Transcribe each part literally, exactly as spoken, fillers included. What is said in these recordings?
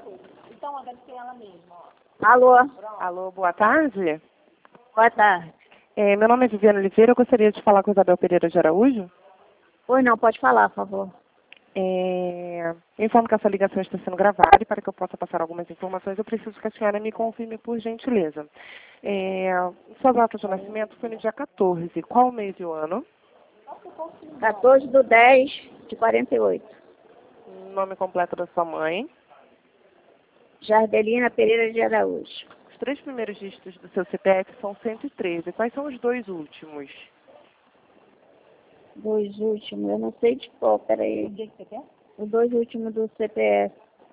Então, deve ser ela mesma, ó. Alô? Alô, boa tarde. Boa tarde. É, meu nome é Viviane Oliveira, eu gostaria de falar com a Isabel Pereira de Araújo. Oi, não, pode falar, por favor. É, eu informo que essa ligação está sendo gravada e para que eu possa passar algumas informações, eu preciso que a senhora me confirme, por gentileza. É, sua data de nascimento foi no dia quatorze. Qual o mês e o ano? quatorze do dez de quarenta e oito. Nome completo da sua mãe. Jardelina Pereira de Araújo. Os três primeiros dígitos do seu C P F são cento e treze. Quais são os dois últimos? Dois últimos, eu não sei de qual, peraí. O que você quer? Os dois últimos do C P F.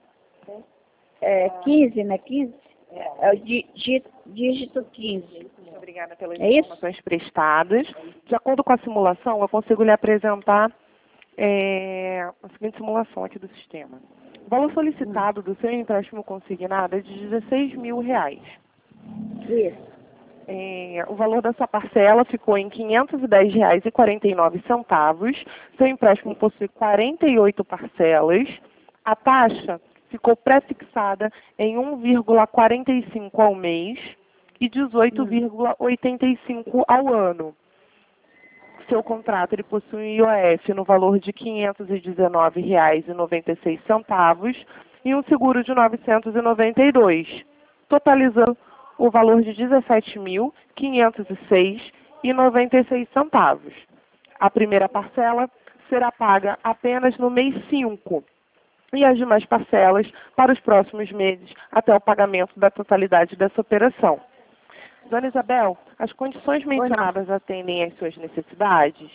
É quinze, né? quinze? É o dí- dí- dígito quinze. Muito obrigada pelas É isso? informações prestadas. De acordo com a simulação, eu consigo lhe apresentar é, a seguinte simulação aqui do sistema. O valor solicitado do seu empréstimo consignado é de dezesseis mil reais. Isso. É, o valor da sua parcela ficou em quinhentos e dez reais e quarenta e nove centavos. Seu empréstimo possui quarenta e oito parcelas. A taxa ficou pré-fixada em um vírgula quarenta e cinco ao mês e dezoito vírgula oitenta e cinco ao ano. Seu contrato ele possui um I O F no valor de quinhentos e dezenove reais e noventa e seis centavos e um seguro de novecentos e noventa e dois, totalizando o valor de dezessete mil quinhentos e seis reais e noventa e seis centavos. A primeira parcela será paga apenas no mês cinco e as demais parcelas para os próximos meses até o pagamento da totalidade dessa operação. Dona Isabel, as condições mencionadas atendem às suas necessidades?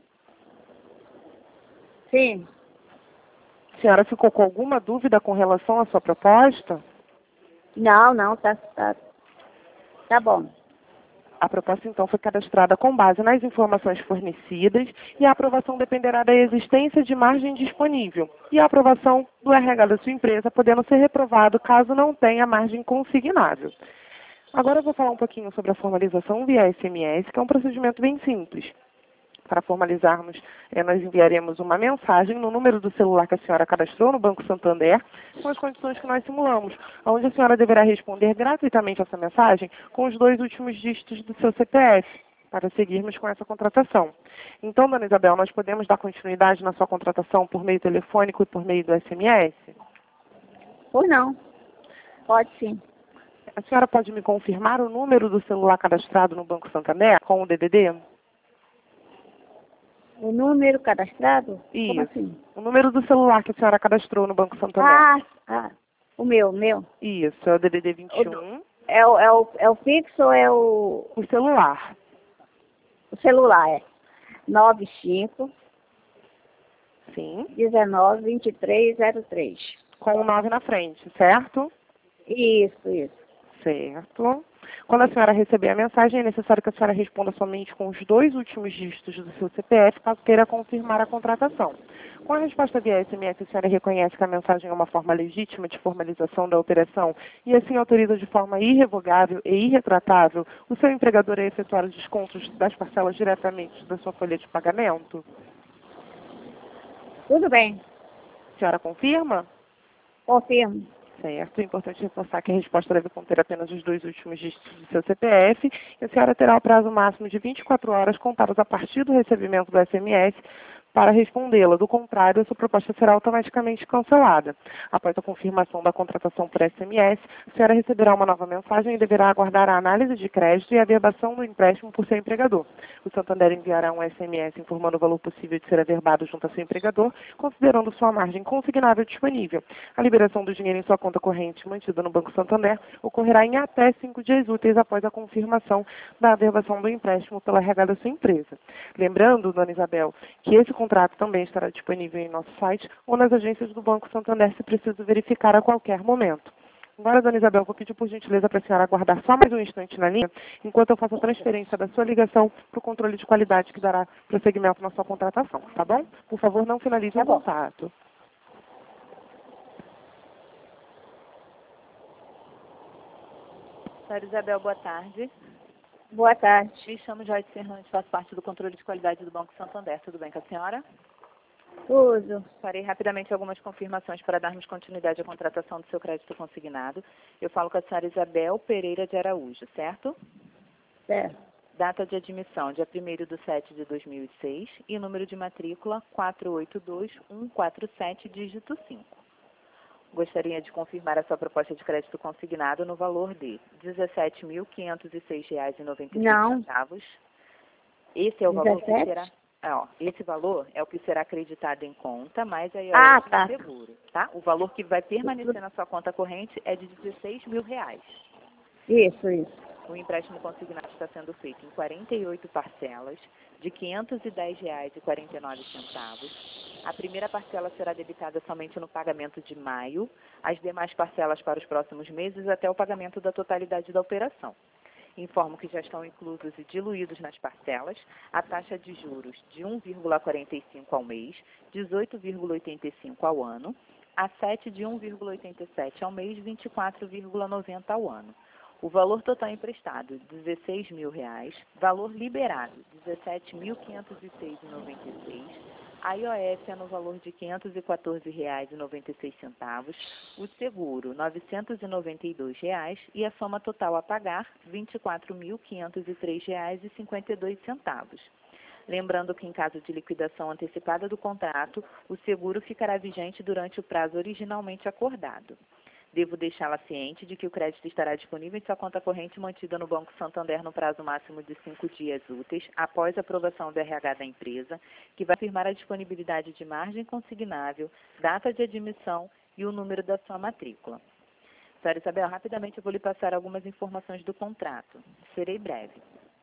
Sim. A senhora ficou com alguma dúvida com relação à sua proposta? Não, não, tá, tá, tá bom. A proposta, então, foi cadastrada com base nas informações fornecidas e a aprovação dependerá da existência de margem disponível e a aprovação do R H da sua empresa, podendo ser reprovado caso não tenha margem consignável. Agora eu vou falar um pouquinho sobre a formalização via S M S, que é um procedimento bem simples. Para formalizarmos, eh, nós enviaremos uma mensagem no número do celular que a senhora cadastrou no Banco Santander, com as condições que nós simulamos, onde a senhora deverá responder gratuitamente essa mensagem com os dois últimos dígitos do seu C P F, para seguirmos com essa contratação. Então, dona Isabel, nós podemos dar continuidade na sua contratação por meio telefônico e por meio do S M S? Ou não. Pode sim. A senhora pode me confirmar o número do celular cadastrado no Banco Santander com o D D D? O número cadastrado? Isso. Como assim? O número do celular que a senhora cadastrou no Banco Santander. Ah, ah, o meu, o meu. Isso, é o D D D vinte e O um. É o, é, o, é o fixo ou é o, O celular. o celular? É nove cinco, Sim. dezenove, vinte e três, zero três. Com o nove na frente, certo? Isso, isso. Certo. Quando a senhora receber a mensagem, é necessário que a senhora responda somente com os dois últimos dígitos do seu C P F, caso queira confirmar a contratação. Com a resposta via S M S, a senhora reconhece que a mensagem é uma forma legítima de formalização da operação e assim autoriza de forma irrevogável e irretratável o seu empregador a efetuar os descontos das parcelas diretamente da sua folha de pagamento? Tudo bem. A senhora confirma? Confirmo. Certo. É importante reforçar que a resposta deve conter apenas os dois últimos dígitos do seu C P F e a senhora terá o prazo máximo de vinte e quatro horas contadas a partir do recebimento do S M S para respondê-la. Do contrário, a sua proposta será automaticamente cancelada. Após a confirmação da contratação por S M S, a senhora receberá uma nova mensagem e deverá aguardar a análise de crédito e a averbação do empréstimo por seu empregador. O Santander enviará um S M S informando o valor possível de ser averbado junto a seu empregador, considerando sua margem consignável disponível. A liberação do dinheiro em sua conta corrente mantida no Banco Santander ocorrerá em até cinco dias úteis após a confirmação da averbação do empréstimo pela R H da sua empresa. Lembrando, dona Isabel, que esse contrato também estará disponível em nosso site ou nas agências do Banco Santander, se preciso verificar a qualquer momento. Agora, dona Isabel, vou pedir por gentileza para a senhora aguardar só mais um instante na linha, enquanto eu faço a transferência da sua ligação para o controle de qualidade que dará prosseguimento na sua contratação, tá bom? Por favor, não finalize Tá o bom. contato. Senhora Isabel, boa tarde. Boa tarde. Me chamo Joyce Fernandes, faço parte do controle de qualidade do Banco Santander. Tudo bem com a senhora? Uso. Farei rapidamente algumas confirmações para darmos continuidade à contratação do seu crédito consignado. Eu falo com a senhora Isabel Pereira de Araújo, certo? Certo. Data de admissão, dia primeiro de setembro de dois mil e seis, e número de matrícula quatro oito dois um quatro sete, dígito cinco. Gostaria de confirmar a sua proposta de crédito consignado no valor de dezessete mil quinhentos e seis reais e noventa e seis centavos. Esse é o valor que será... Ah, ó, esse valor é o que será acreditado em conta, mais a I O F Ah, tá. seguro, tá? O valor que vai permanecer na sua conta corrente é de dezesseis mil reais. Isso, isso. O empréstimo consignado está sendo feito em quarenta e oito parcelas de quinhentos e dez reais e quarenta e nove centavos. A primeira parcela será debitada somente no pagamento de maio, as demais parcelas para os próximos meses até o pagamento da totalidade da operação. Informo que já estão inclusos e diluídos nas parcelas a taxa de juros de um vírgula quarenta e cinco ao mês, dezoito vírgula oitenta e cinco ao ano, a sete de um vírgula oitenta e sete ao mês, vinte e quatro vírgula noventa ao ano. O valor total emprestado, dezesseis mil reais. Valor liberado, dezessete mil quinhentos e seis reais e noventa e seis centavos. A I O F é no valor de quinhentos e quatorze reais e noventa e seis centavos. O seguro, novecentos e noventa e dois reais. E a soma total a pagar, vinte e quatro mil quinhentos e três reais e cinquenta e dois centavos. Lembrando que, em caso de liquidação antecipada do contrato, o seguro ficará vigente durante o prazo originalmente acordado. Devo deixá-la ciente de que o crédito estará disponível em sua conta corrente mantida no Banco Santander no prazo máximo de cinco dias úteis, após a aprovação do R H da empresa, que vai afirmar a disponibilidade de margem consignável, data de admissão e o número da sua matrícula. Senhora Isabel, rapidamente eu vou lhe passar algumas informações do contrato. Serei breve.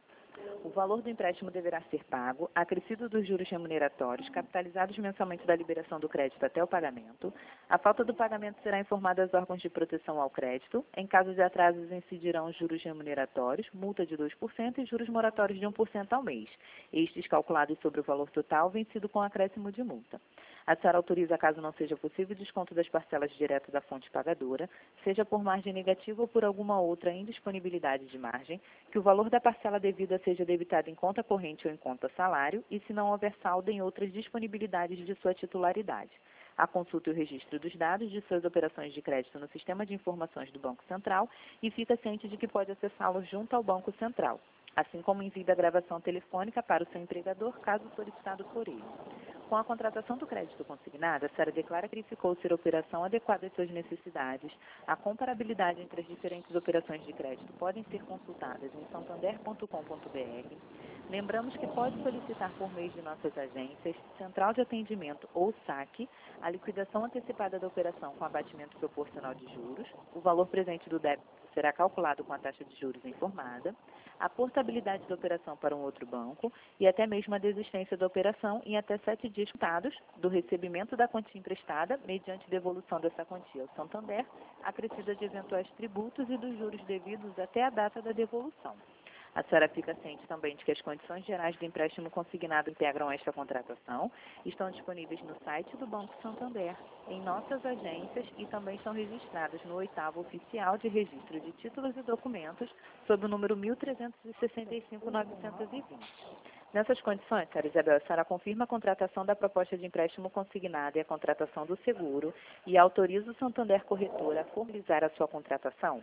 O valor do empréstimo deverá ser pago, acrescido dos juros remuneratórios, capitalizados mensalmente da liberação do crédito até o pagamento. A falta do pagamento será informada aos órgãos de proteção ao crédito. Em caso de atrasos, incidirão juros remuneratórios, multa de dois por cento e juros moratórios de um por cento ao mês. Estes calculados sobre o valor total, vencido com acréscimo de multa. A senhora autoriza, caso não seja possível, o desconto das parcelas direto da fonte pagadora, seja por margem negativa ou por alguma outra indisponibilidade de margem, que o valor da parcela devida seja debitado em conta corrente ou em conta salário e, se não houver saldo, em outras disponibilidades de sua titularidade. A consulta e o registro dos dados de suas operações de crédito no Sistema de Informações do Banco Central e fica ciente de que pode acessá-los junto ao Banco Central, assim como envio da gravação telefônica para o seu empregador, caso solicitado por ele. Com a contratação do crédito consignado, a senhora declara que verificou ser a operação adequada às suas necessidades. A comparabilidade entre as diferentes operações de crédito podem ser consultadas em santander ponto com ponto br. Lembramos que pode solicitar por meio de nossas agências, Central de Atendimento ou saque, a liquidação antecipada da operação com abatimento proporcional de juros. O valor presente do débito será calculado com a taxa de juros informada, a portabilidade da operação para um outro banco e até mesmo a desistência da operação em até sete dias contados do recebimento da quantia emprestada, mediante devolução dessa quantia ao Santander, acrescida de eventuais tributos e dos juros devidos até a data da devolução. A senhora fica ciente também de que as condições gerais do empréstimo consignado integram esta contratação, estão disponíveis no site do Banco Santander, em nossas agências e também estão registradas no oitavo oficial de registro de títulos e documentos, sob o número mil trezentos e sessenta e cinco, novecentos e vinte. Nessas condições, senhora Isabel, a senhora confirma a contratação da proposta de empréstimo consignado e a contratação do seguro e autoriza o Santander Corretora a formalizar a sua contratação?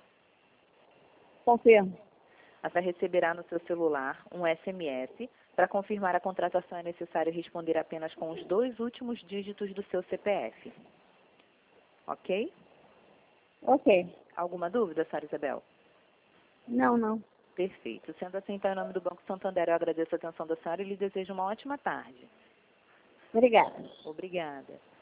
Confirmo. A senhora receberá no seu celular um S M S. Para confirmar a contratação é necessário responder apenas com os dois últimos dígitos do seu C P F. Ok? Ok. Alguma dúvida, senhora Isabel? Não, não. Perfeito. Sendo assim, então, em nome do Banco Santander, eu agradeço a atenção da senhora e lhe desejo uma ótima tarde. Obrigada. Obrigada.